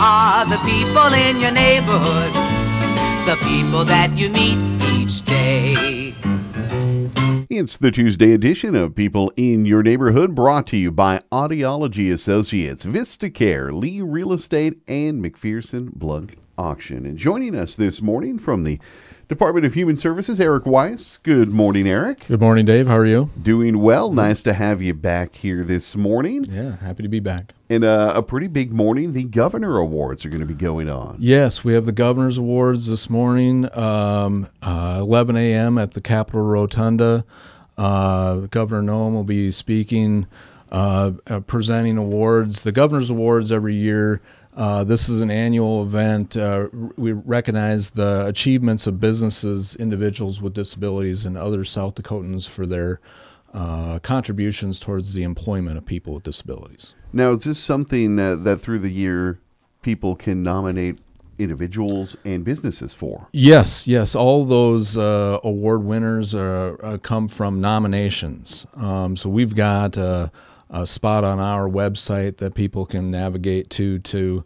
are the people in your neighborhood, the people that you meet each day. It's the Tuesday edition of People in Your Neighborhood, brought to you by Audiology Associates, VistaCare, Lee Real Estate, and McPherson Blunt Auction. And joining us this morning from the Department of Human Services, Eric Weiss. Good morning, Eric. Good morning, Dave. How are you? Doing well. Nice to have you back here this morning. Yeah, happy to be back. And a pretty big morning. The Governor Awards are going to be going on. Yes, we have the Governor's Awards this morning, 11 a.m. at the Capitol Rotunda. Governor Noem will be speaking, presenting awards. The Governor's Awards every year. This is an annual event. We recognize the achievements of businesses, individuals with disabilities, and other South Dakotans for their contributions towards the employment of people with disabilities. Now, is this something that through the year people can nominate individuals and businesses for? Yes. All those award winners come from nominations. So we've got a spot on our website that people can navigate to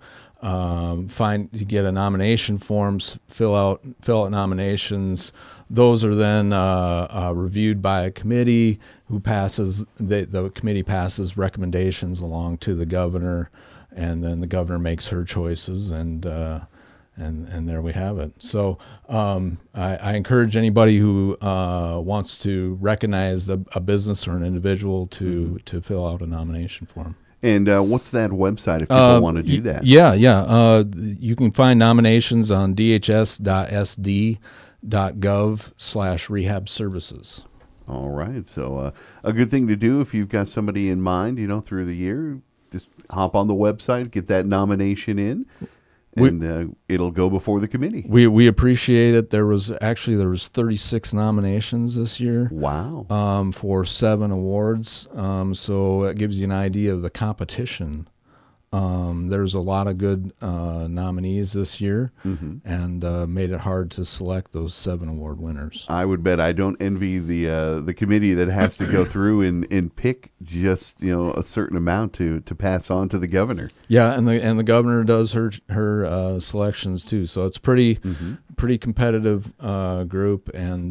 get a nomination forms, fill out nominations. Those are then reviewed by a committee who passes. The committee passes recommendations along to the governor, and then the governor makes her choices, and there we have it. So I encourage anybody who wants to recognize a business or an individual to fill out a nomination form. And what's that website if people want to do that? Yeah. You can find nominations on dhs.sd.gov/rehab services. All right. So a good thing to do if you've got somebody in mind, through the year, just hop on the website, get that nomination in. And it'll go before the committee. We appreciate it. There was 36 nominations this year. Wow. For 7 awards. So it gives you an idea of the competition. There's a lot of good nominees this year, and made it hard to select those 7 award winners. I would bet. I don't envy the committee that has to go through and pick just a certain amount to pass on to the governor. Yeah, and the governor does her selections too. So it's pretty competitive group and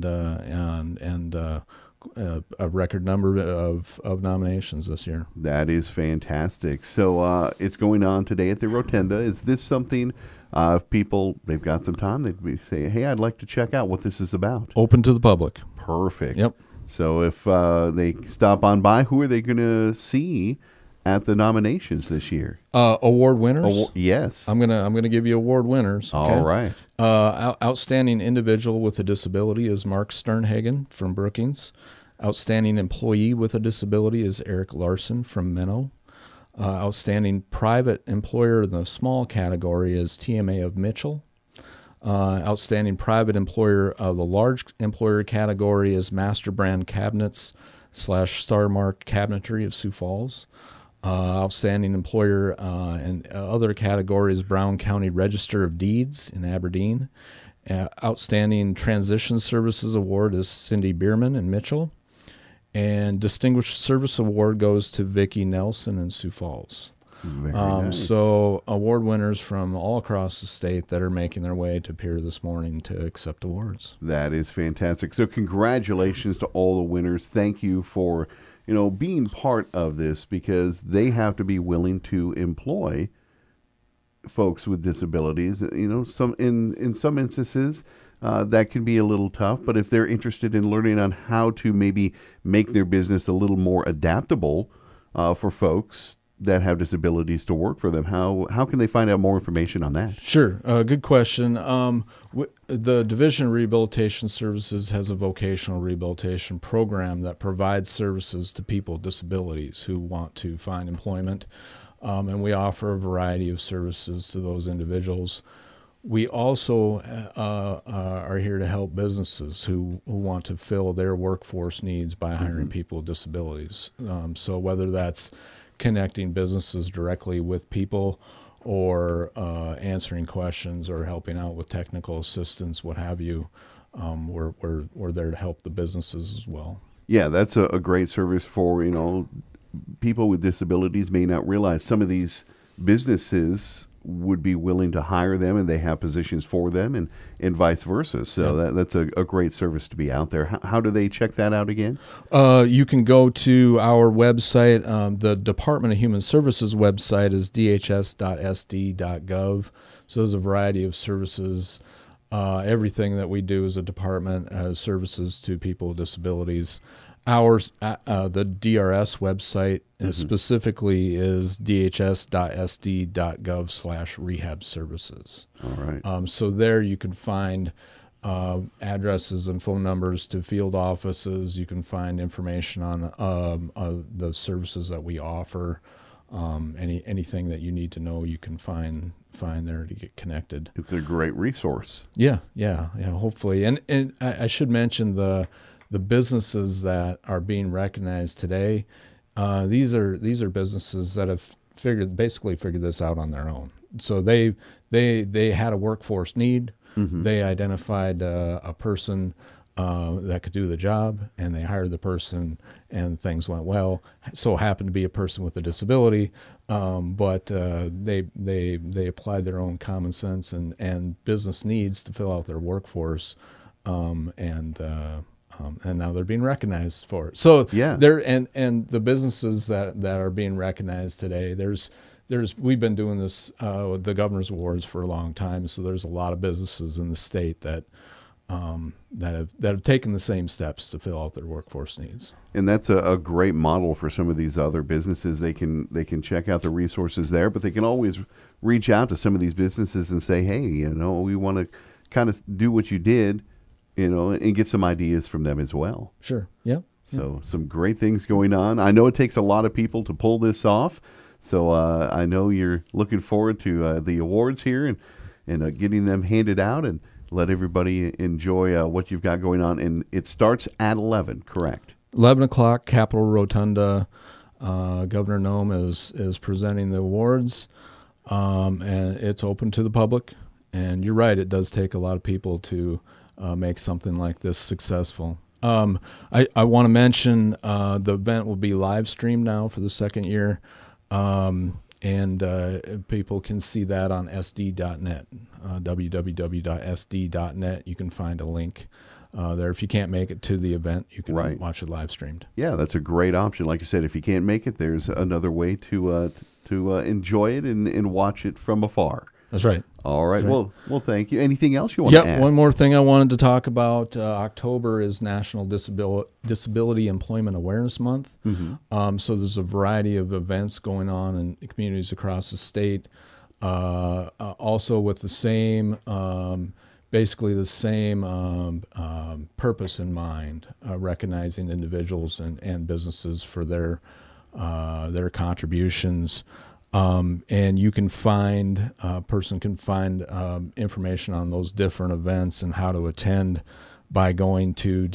a record number of nominations this year. That is fantastic. So it's going on today at the Rotunda. Is this something, if people, they've got some time, they'd say, hey, I'd like to check out what this is about? Open to the public. Perfect. Yep. So if they stop on by, who are they going to see at the nominations this year? Award winners? Yes. I'm gonna give you award winners. Okay? All right. Outstanding individual with a disability is Mark Sternhagen from Brookings. Outstanding employee with a disability is Eric Larson from Minnow. Outstanding private employer in the small category is TMA of Mitchell. Outstanding private employer of the large employer category is Master Brand Cabinets / Star Mark Cabinetry of Sioux Falls. Outstanding employer in other categories, Brown County Register of Deeds in Aberdeen. Outstanding Transition Services Award is Cindy Bierman in Mitchell. And Distinguished Service Award goes to Vicki Nelson in Sioux Falls. Very nice. So award winners from all across the state that are making their way to appear this morning to accept awards. That is fantastic. So congratulations to all the winners. Thank you for being part of this, because they have to be willing to employ folks with disabilities. Some in some instances that can be a little tough, but if they're interested in learning on how to maybe make their business a little more adaptable for folks that have disabilities to work for them, how can they find out more information on that? Sure. Good question. The Division of Rehabilitation Services has a vocational rehabilitation program that provides services to people with disabilities who want to find employment, and we offer a variety of services to those individuals. We also are here to help businesses who want to fill their workforce needs by hiring people with disabilities. So whether that's connecting businesses directly with people, or answering questions, or helping out with technical assistance, what have you, we're there to help the businesses as well. Yeah, that's a great service for people with disabilities may not realize some of these businesses would be willing to hire them, and they have positions for them, and vice versa. So that's a great service to be out there. How do they check that out again? You can go to our website. The Department of Human Services website is dhs.sd.gov. So there's a variety of services. Everything that we do as a department has services to people with disabilities. Ours, the DRS website specifically is dhs.sd.gov/rehab services. All right. So there you can find addresses and phone numbers to field offices. You can find information on the services that we offer. Anything that you need to know, you can find there to get connected. It's a great resource. Yeah. Hopefully, and I should mention the businesses that are being recognized today. These are businesses that have basically figured this out on their own. So they had a workforce need. They identified a person that could do the job, and they hired the person, and things went well. So happened to be a person with a disability, but they applied their own common sense and business needs to fill out their workforce, and now they're being recognized for it. So and the businesses that are being recognized today, we've been doing this with the Governor's Awards for a long time. So there's a lot of businesses in the state that have taken the same steps to fill out their workforce needs. And that's a great model for some of these other businesses. They can check out the resources there, but they can always reach out to some of these businesses and say, hey, we want to kind of do what you did, and get some ideas from them as well. Sure. Yep. So some great things going on. I know it takes a lot of people to pull this off. So I know you're looking forward to the awards here and getting them handed out, and let everybody enjoy what you've got going on. And it starts at 11, correct? 11 o'clock, Capitol Rotunda. Governor Noem is presenting the awards, and it's open to the public. And you're right, it does take a lot of people to make something like this successful. I want to mention the event will be live streamed now for the second year, and people can see that on sd.net, www.sd.net. You can find a link there. If you can't make it to the event, you can watch it live streamed. Yeah, that's a great option. Like I said, if you can't make it, there's another way to enjoy it and watch it from afar. That's right. All right. Well, thank you. Anything else you want to add? One more thing I wanted to talk about. October is National Disability Employment Awareness Month. So there's a variety of events going on in communities across the state. Also with the same, basically the same purpose in mind, recognizing individuals and businesses for their contributions. And you can find, a person can find information on those different events and how to attend by going to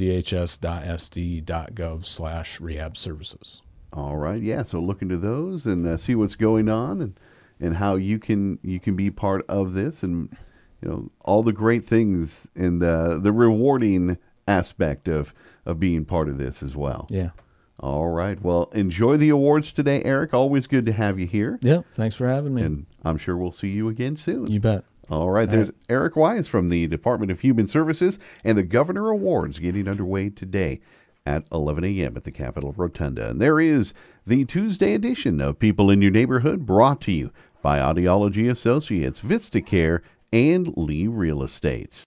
dhs.sd.gov/rehab services. All right. Yeah. So look into those and see what's going on and how you can be part of this, and all the great things and the rewarding aspect of being part of this as well. Yeah. All right. Well, enjoy the awards today, Eric. Always good to have you here. Yeah. Thanks for having me. And I'm sure we'll see you again soon. You bet. All right. There's Eric Wise from the Department of Human Services and the Governor Awards getting underway today at 11 a.m. at the Capitol Rotunda. And there is the Tuesday edition of People in Your Neighborhood, brought to you by Audiology Associates, VistaCare, and Lee Real Estate.